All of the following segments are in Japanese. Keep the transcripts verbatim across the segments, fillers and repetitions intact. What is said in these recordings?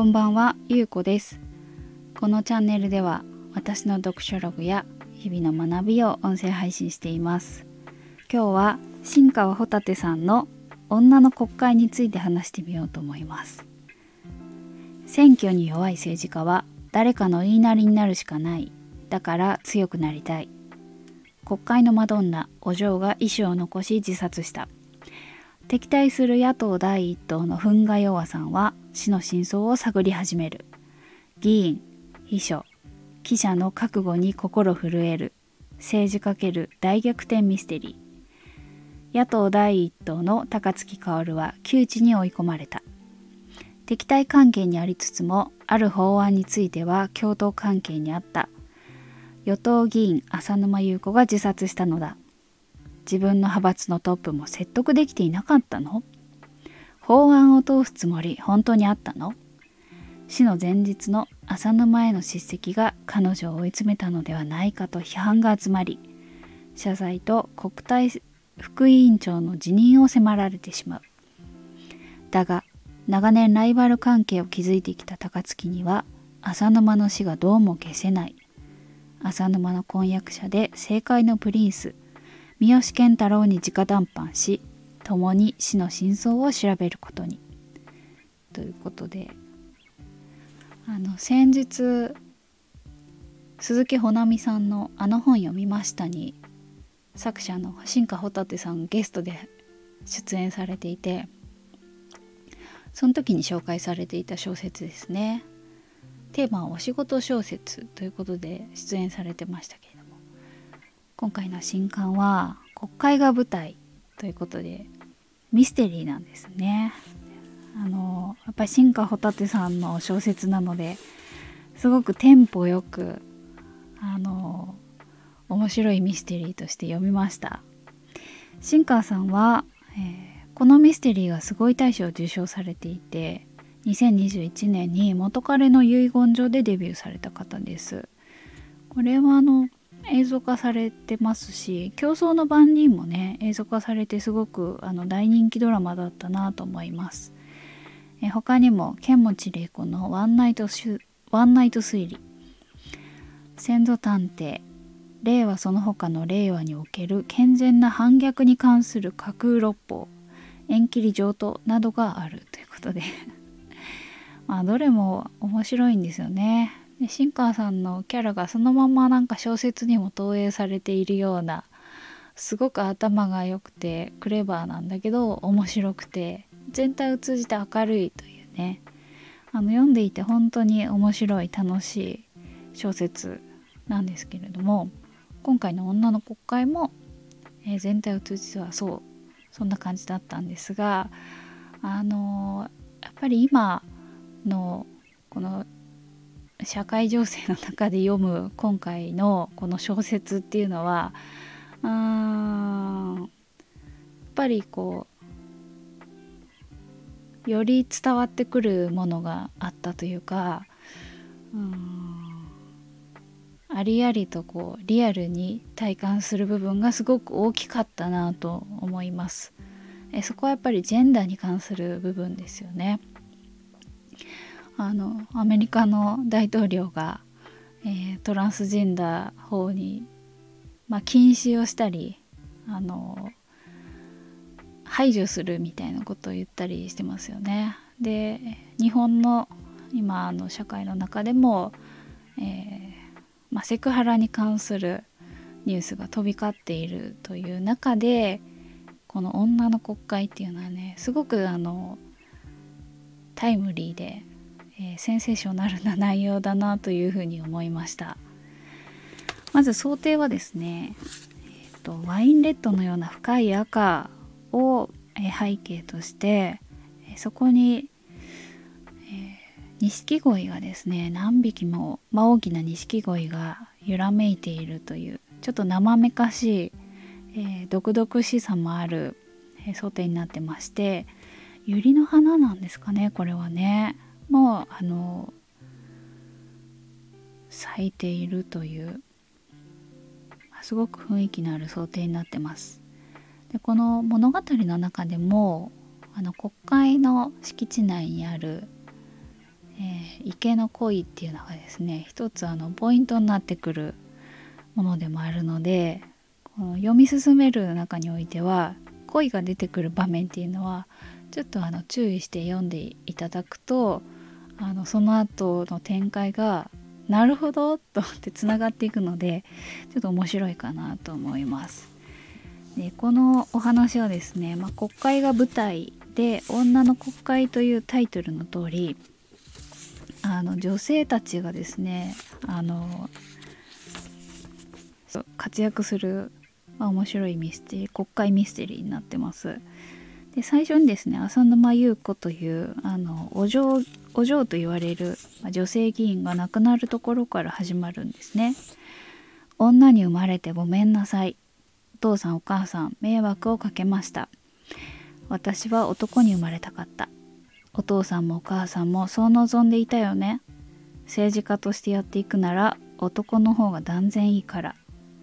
こんばんは、ゆうこです。このチャンネルでは私の読書ログや日々の学びを音声配信しています。今日は新川ほたてさんの女の国会について話してみようと思います。選挙に弱い政治家は誰かの言いなりになるしかない。だから強くなりたい。国会のマドンナ、お嬢が遺書を残し自殺した。敵対する野党第一党の憤慨弱さんは死の真相を探り始める。議員、秘書、記者の覚悟に心震える政治×大逆転ミステリー。野党第一党の高槻薫は窮地に追い込まれた。敵対関係にありつつもある法案については共闘関係にあった。与党議員浅沼優子が自殺したのだ。自分の派閥のトップも説得できていなかったの？法案を通すつもり本当にあったの？死の前日の浅沼への叱責が彼女を追い詰めたのではないかと批判が集まり、謝罪と国対副委員長の辞任を迫られてしまう。だが長年ライバル関係を築いてきた高槻には浅沼の死がどうも消せない。浅沼の婚約者で政界のプリンス三好健太郎に直談判し、共に死の真相を調べることに。ということで、あの先日鈴木保奈美さんのあの本読みましたに作者の新川ほたてさんゲストで出演されていて、その時に紹介されていた小説ですね。テーマはお仕事小説ということで出演されてましたけれども、今回の新刊は国会が舞台ということでミステリーなんですね。あのやっぱり新川ほたてさんの小説なのですごくテンポよくあの面白いミステリーとして読みました。新川さんは、えーこのミステリーがすごい大賞を受賞されていて、にせんにじゅういちねんに元彼の遺言状でデビューされた方です。これはあの映像化されてますし、競争の番人もね映像化されてすごくあの大人気ドラマだったなと思います。え他にも剣持麗子のワンナイトシュワンナイト推理、先祖探偵、令和その他の令和における健全な反逆に関する架空六法、縁切り上等などがあるということでまあどれも面白いんですよね。で新川さんのキャラがそのままなんか小説にも投影されているような、すごく頭が良くてクレバーなんだけど面白くて全体を通じて明るいというね、あの読んでいて本当に面白い楽しい小説なんですけれども、今回の女の国会も、えー全体を通じてはそうそんな感じだったんですが、あのーやっぱり今のこの社会情勢の中で読む今回のこの小説っていうのは、うーんやっぱりこうより伝わってくるものがあったというか、うーんありありとこうリアルに体感する部分がすごく大きかったなと思います。えそこはやっぱりジェンダーに関する部分ですよね。あのアメリカの大統領が、えートランスジェンダー法に、まあ、禁止をしたりあの排除するみたいなことを言ったりしてますよね。で日本の今の社会の中でも、えーまあ、セクハラに関するニュースが飛び交っているという中で、この女の国会っていうのはねすごくあのタイムリーで、えーセンセーショナルな内容だなというふうに思いました。まず想定はですね、えーとワインレッドのような深い赤を、えー背景として、えーそこに錦鯉がですね何匹も、まあ、大きな錦鯉が揺らめいているというちょっと生めかしい、えー、毒々しさもある、えー、想定になってまして、百合の花なんですかね、これはねもうあの咲いているというすごく雰囲気のある想定になってます。でこの物語の中でもあの国会の敷地内にある、ええー、池の恋っていうのがですね一つあのポイントになってくるものでもあるので、この読み進める中においては恋が出てくる場面っていうのはちょっとあの注意して読んでいただくと、あのその後の展開がなるほどとってつながっていくので、ちょっと面白いかなと思います。でこのお話はですね、まあ、国会が舞台で女の国会というタイトルの通り、あの女性たちがですねあの活躍する、まあ、面白いミステリー国会ミステリーになってます。で最初にですね浅沼優子というあのお嬢お嬢と言われる、まあ、女性議員が亡くなるところから始まるんですね。女に生まれてごめんなさい。お父さんお母さん迷惑をかけました。私は男に生まれたかった。お父さんもお母さんもそう望んでいたよね。政治家としてやっていくなら男の方が断然いいから。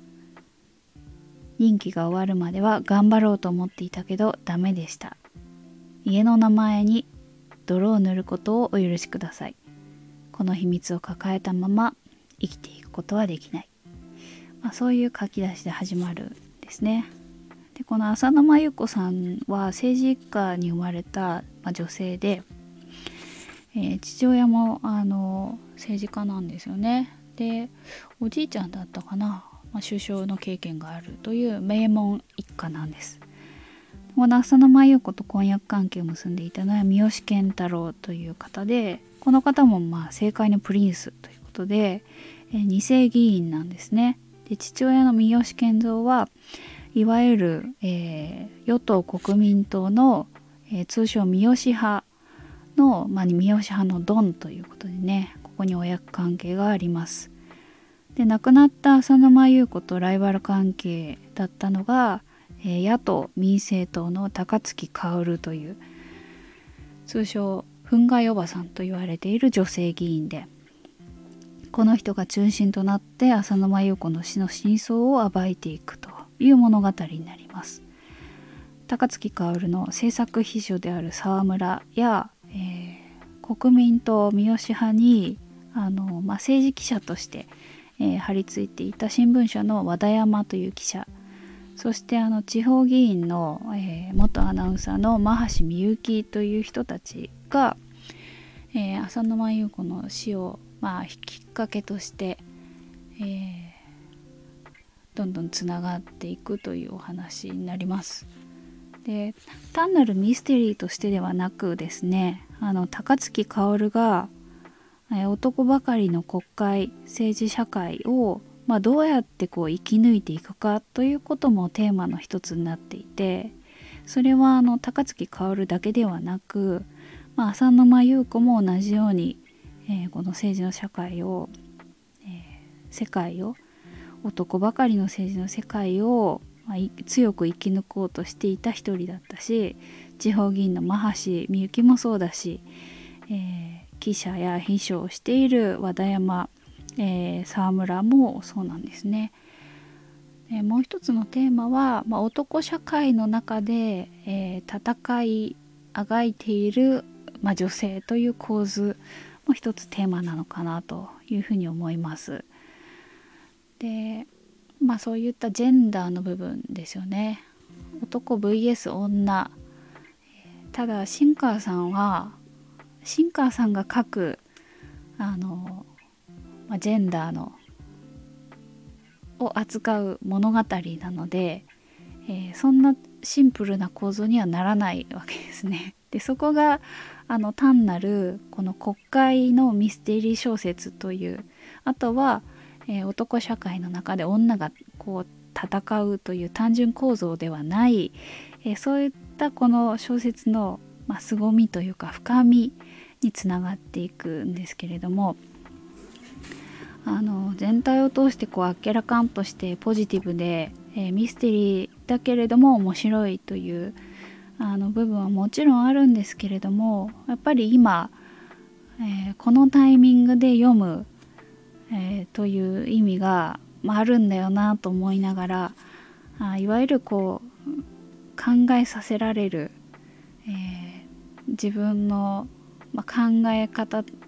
任期が終わるまでは頑張ろうと思っていたけどダメでした。家の名前に泥を塗ることをお許しください。この秘密を抱えたまま生きていくことはできない。まあ、そういう書き出しで始まるんですね。でこの浅沼優子さんは政治一家に生まれた、まあ、女性で、えー、父親もあの政治家なんですよね。でおじいちゃんだったかな、まあ、首相の経験があるという名門一家なんです。この浅沼優子と婚約関係を結んでいたのは三好健太郎という方で、この方もまあ政界のプリンスということで、えー、二世議員なんですね。で父親の三好健三はいわゆる、えー、与党国民党の、えー、通称三好派の、まあ、三好派のドンということでね、ここに親子関係があります。で亡くなった浅沼優子とライバル関係だったのが、えー、野党民政党の高槻薫という通称憤慨おばさんと言われている女性議員で、この人が中心となって浅沼優子の死の真相を暴いていくという物語になります。高槻薫の政策秘書である沢村や、えー、国民党三好派にあの、まあ、政治記者として、えー、張り付いていた新聞社の和田山という記者、そしてあの地方議員の、えー、元アナウンサーの真橋みゆきという人たちが、えー、浅沼優子の死を、まあ、きっかけとして、えー、どんどんつながっていくというお話になります。で単なるミステリーとしてではなくですね、あの高槻薫が、えー、男ばかりの国会政治社会を、まあ、どうやってこう生き抜いていくかということもテーマの一つになっていて、それはあの高槻薫だけではなく、まあ、浅沼優子も同じように、えー、この政治の社会を、えー、世界を男ばかりの政治の世界を、まあ、強く生き抜こうとしていた一人だったし、地方議員の真橋みゆきもそうだし、えー、記者や秘書をしている和田山、えー、沢村もそうなんですね。でもう一つのテーマは、まあ、男社会の中で、えー、戦いあがいている、まあ、女性という構図も一つテーマなのかなというふうに思います。でまあそういったジェンダーの部分ですよね。男 ブイエス 女。ただ新川さんは新川さんが書くあの、まあ、ジェンダーのを扱う物語なので、えー、そんなシンプルな構造にはならないわけですね。でそこがあの単なるこの国会のミステリー小説という、あとはえー、男社会の中で女がこう戦うという単純構造ではない、えー、そういったこの小説の、まあ、凄みというか深みにつながっていくんですけれども、あの全体を通してこうあっけらかんとしてポジティブで、えー、ミステリーだけれども面白いというあの部分はもちろんあるんですけれども、やっぱり今、えー、このタイミングで読むえー、という意味が、まあ、あるんだよなと思いながら、あいわゆるこう考えさせられる、えー、自分の、まあ、考え方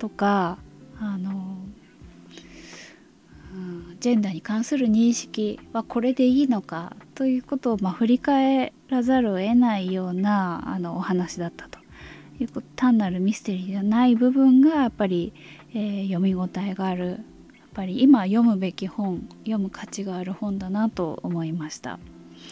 とかあの、うん、ジェンダーに関する認識はこれでいいのかということを、まあ、振り返らざるを得ないようなあのお話だったということ。単なるミステリーじゃない部分がやっぱり、えー、読み応えがある、やっぱり今読むべき本、読む価値がある本だなと思いました。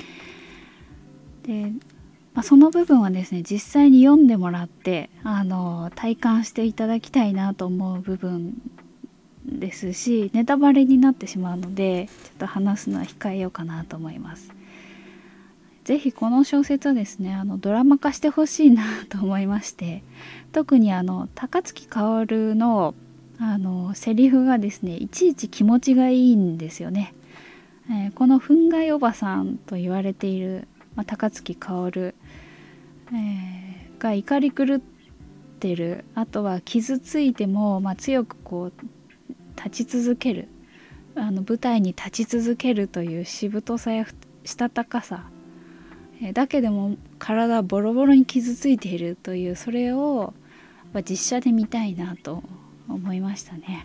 で、まあ、その部分はですね実際に読んでもらってあの体感していただきたいなと思う部分ですし、ネタバレになってしまうのでちょっと話すのは控えようかなと思います。ぜひこの小説はですねあのドラマ化してほしいなと思いまして、特にあの高槻薫のあのセリフがですねいちいち気持ちがいいんですよね。えー、この憤慨おばさんと言われている、まあ、高槻薫、えー、が怒り狂ってる、あとは傷ついても、まあ、強くこう立ち続ける、あの舞台に立ち続けるというしぶとさやしたたかさ、えー、だけでも体ボロボロに傷ついているという、それを実写で見たいなと思いましたね。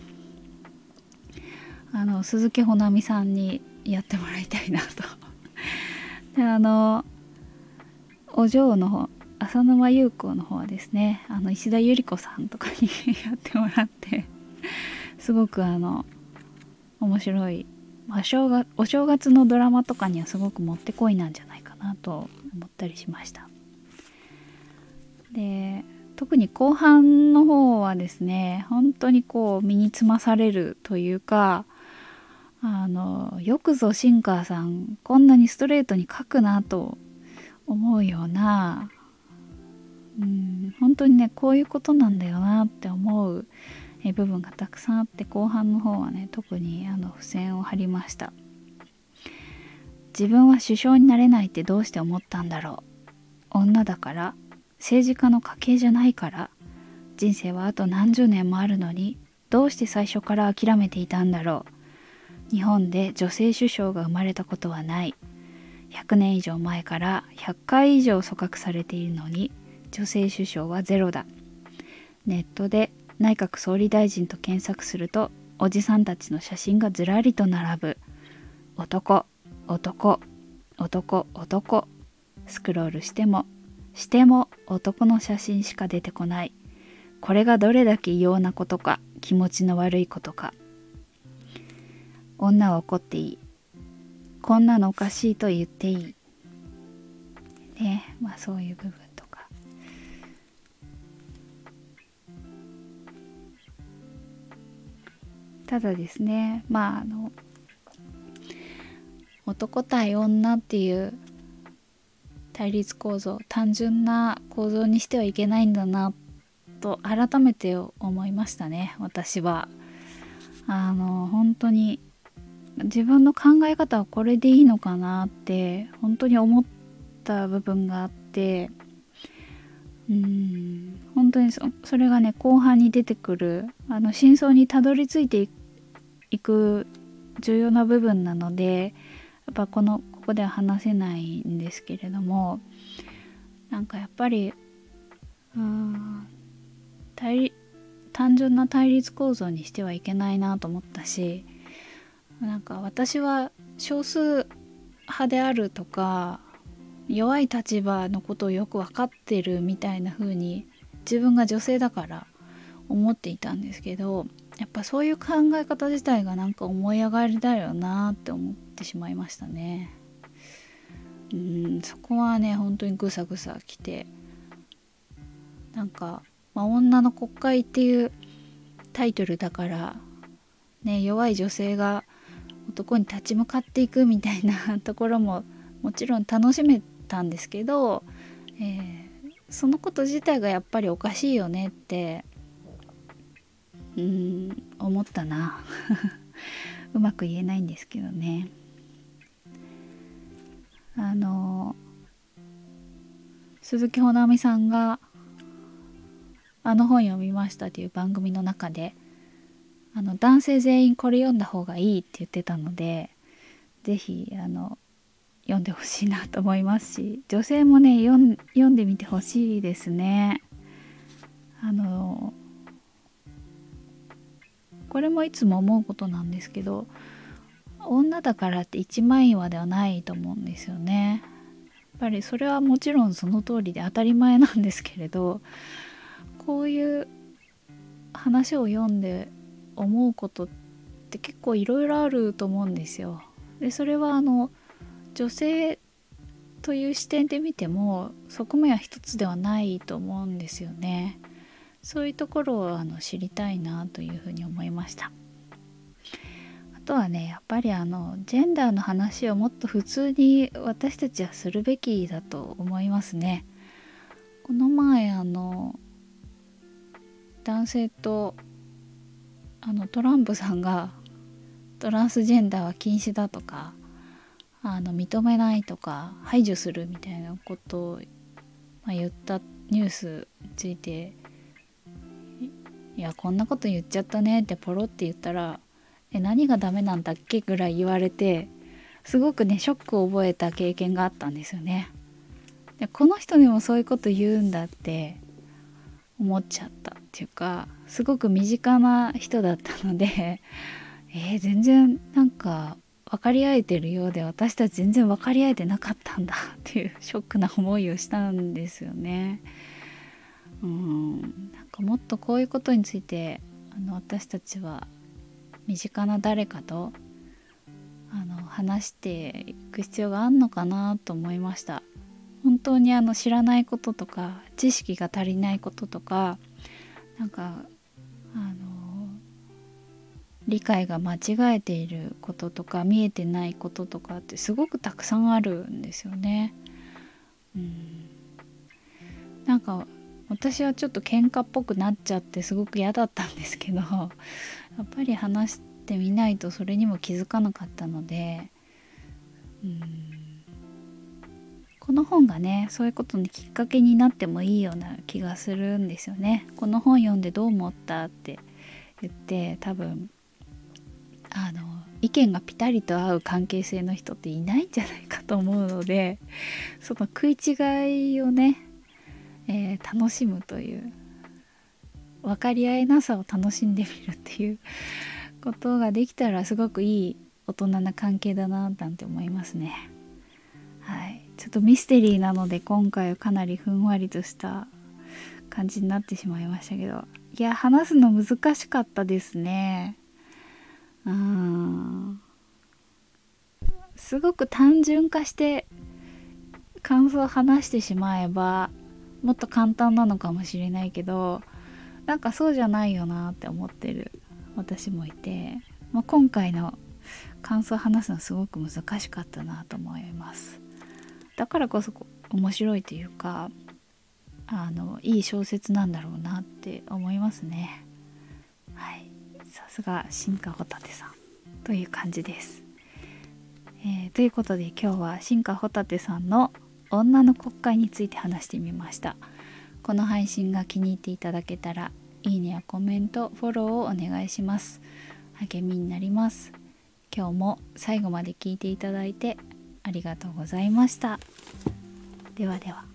あの鈴木保奈美さんにやってもらいたいなとで、あのお嬢の方、浅沼優子の方はですねあの石田ゆり子さんとかにやってもらってすごくあの面白い、まあ、正月お正月のドラマとかにはすごくもってこいなんじゃないかなと思ったりしました。で、特に後半の方はですね本当にこう身につまされるというか、あのよくぞシンカーさんこんなにストレートに書くなと思うような、うん、本当にねこういうことなんだよなって思うえ部分がたくさんあって、後半の方はね特にあの付箋を貼りました。自分は首相になれないってどうして思ったんだろう。女だから、政治家の家系じゃないから、人生はあと何十年もあるのにどうして最初から諦めていたんだろう。日本で女性首相が生まれたことはない。ひゃくねん以上前からひゃっかい以上組閣されているのに女性首相はゼロだ。ネットで内閣総理大臣と検索するとおじさんたちの写真がずらりと並ぶ。男、男、男、男。スクロールしてもしても男の写真しか出てこない。これがどれだけ異様なことか、気持ちの悪いことか。女は怒っていい。こんなのおかしいと言っていい。ね、まあそういう部分とか。ただですね、まああの男対女っていう対立構造、単純な構造にしてはいけないんだなと改めて思いましたね。私はあの本当に自分の考え方はこれでいいのかなって本当に思った部分があって、うーん本当に そ, それがね後半に出てくるあの真相にたどり着いていく重要な部分なので、やっぱこのここでは話せないんですけれども、なんかやっぱりうーん対単純な対立構造にしてはいけないなと思ったし、なんか私は少数派であるとか弱い立場のことをよく分かってるみたいな風に自分が女性だから思っていたんですけど、やっぱそういう考え方自体がなんか思い上がりだよなって思ってしまいましたね。うん、そこはね本当にぐさぐさきて、なんか、まあ、女の国会っていうタイトルだからね、弱い女性が男に立ち向かっていくみたいなところももちろん楽しめたんですけど、えー、そのこと自体がやっぱりおかしいよねってうーん思ったなうまく言えないんですけどね。あの鈴木保奈美さんがあの本読みましたという番組の中で、あの男性全員これ読んだ方がいいって言ってたので、ぜひあの読んでほしいなと思いますし、女性もね読ん、読んでみてほしいですね。あのこれもいつも思うことなんですけど、女だからって一枚岩ではないと思うんですよね。やっぱりそれはもちろんその通りで当たり前なんですけれど、こういう話を読んで思うことって結構いろいろあると思うんですよ。でそれはあの女性という視点で見ても側面は一つではないと思うんですよね。そういうところをあの知りたいなというふうに思いました。あとはね、やっぱりあのジェンダーの話をもっと普通に私たちはするべきだと思いますね。この前あの男性とあのトランプさんがトランスジェンダーは禁止だとか、あの認めないとか排除するみたいなことを、まあ、言ったニュースについて、いやこんなこと言っちゃったねってポロって言ったら、え何がダメなんだっけぐらい言われて、すごくねショックを覚えた経験があったんですよね。でこの人にもそういうこと言うんだって思っちゃったっていうか、すごく身近な人だったのでえー、全然なんか分かり合えてるようで私たち全然分かり合えてなかったんだっていうショックな思いをしたんですよね。うんなんかもっとこういうことについてあの私たちは身近な誰かとあの話していく必要があるのかなと思いました。本当にあの知らないこととか知識が足りないこととか、なんかあの理解が間違えていることとか見えてないこととかってすごくたくさんあるんですよね。うんなんか私はちょっと喧嘩っぽくなっちゃってすごく嫌だったんですけど、やっぱり話してみないとそれにも気づかなかったので、うんこの本がねそういうことのきっかけになってもいいような気がするんですよね。この本読んでどう思ったって言って多分あの意見がピタリと合う関係性の人っていないんじゃないかと思うので、その食い違いをね、えー楽しむという分かり合えなさを楽しんでみるっていうことができたらすごくいい大人な関係だななんて思いますね。はい、ちょっとミステリーなので今回はかなりふんわりとした感じになってしまいましたけど、いや話すの難しかったですね。うーんすごく単純化して感想を話してしまえばもっと簡単なのかもしれないけど、なんかそうじゃないよなって思ってる私もいて、まあ、今回の感想を話すのはすごく難しかったなと思います。だからこそ面白いというか、あのいい小説なんだろうなって思いますね。はい、さすが新川ホタテさんという感じです。えー、ということで今日は新川ホタテさんの女の国会について話してみました。この配信が気に入っていただけたらいいねやコメントフォローをお願いします。励みになります。今日も最後まで聞いていただいてありがとうございました。ではでは。